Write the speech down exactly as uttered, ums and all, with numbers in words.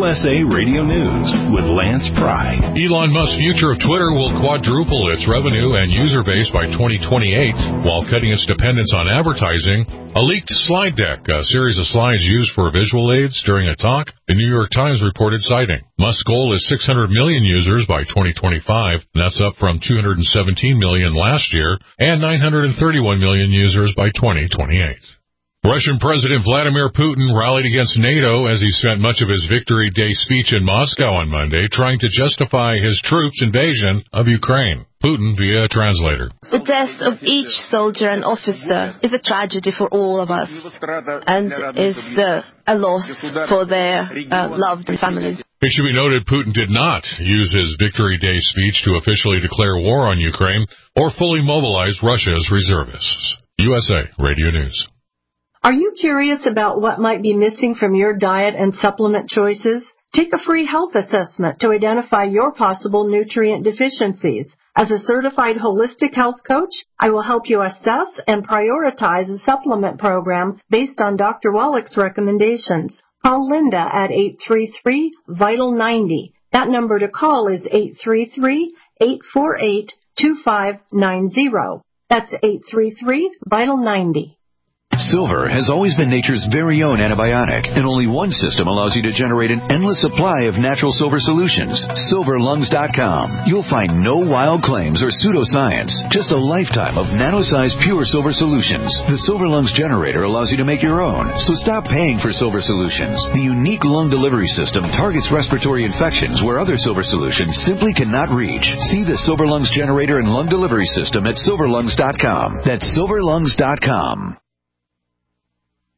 S A Radio News with Lance Pry. Elon Musk's future of Twitter will quadruple its revenue and user base by twenty twenty-eight while cutting its dependence on advertising. A leaked slide deck, a series of slides used for visual aids during a talk, the New York Times reported citing. Musk's goal is six hundred million users by twenty twenty-five, and that's up from two hundred seventeen million last year, and nine hundred thirty-one million users by twenty twenty-eight. Russian President Vladimir Putin rallied against NATO as he spent much of his Victory Day speech in Moscow on Monday trying to justify his troops' invasion of Ukraine. Putin via a translator. The death of each soldier and officer is a tragedy for all of us and is uh, a loss for their uh, loved families. It should be noted Putin did not use his Victory Day speech to officially declare war on Ukraine or fully mobilize Russia's reservists. U S A Radio News. Are you curious about what might be missing from your diet and supplement choices? Take a free health assessment to identify your possible nutrient deficiencies. As a certified holistic health coach, I will help you assess and prioritize a supplement program based on Doctor Wallach's recommendations. Call Linda at eight three three, VITAL ninety. That number to call is eight three three, eight four eight, two five nine zero. That's eight three three, VITAL ninety. Silver has always been nature's very own antibiotic, and only one system allows you to generate an endless supply of natural silver solutions. silver lungs dot com. You'll find no wild claims or pseudoscience, just a lifetime of nano-sized pure silver solutions. The Silver Lungs generator allows you to make your own, so stop paying for silver solutions. The unique lung delivery system targets respiratory infections where other silver solutions simply cannot reach. See the Silver Lungs generator and lung delivery system at silver lungs dot com. That's silver lungs dot com.